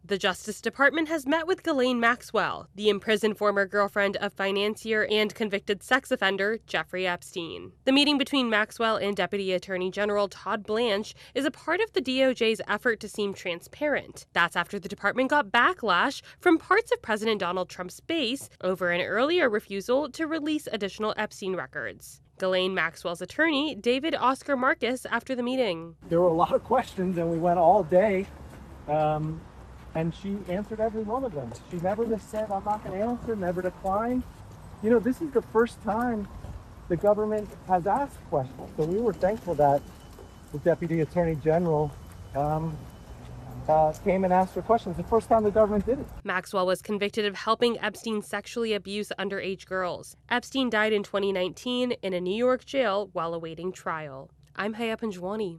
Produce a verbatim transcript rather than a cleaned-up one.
The Justice Department has met with Ghislaine Maxwell, the imprisoned former girlfriend of financier and convicted sex offender Jeffrey Epstein. The meeting between Maxwell and Deputy Attorney General Todd Blanche is a part of the D O J's effort to seem transparent. That's after the department got backlash from parts of President Donald Trump's base over an earlier refusal to release additional Epstein records. Ghislaine Maxwell's attorney, David Oscar Marcus, after the meeting. There were a lot of questions, and we went all day. Um, And she answered every one of them. She never just said, I'm not going to answer, never declined. You know, this is the first time the government has asked questions. So we were thankful that the Deputy Attorney General um, uh, came and asked for questions. The first time the government did it. Maxwell was convicted of helping Epstein sexually abuse underage girls. Epstein died in twenty nineteen in a New York jail while awaiting trial. I'm Haya Panjwani.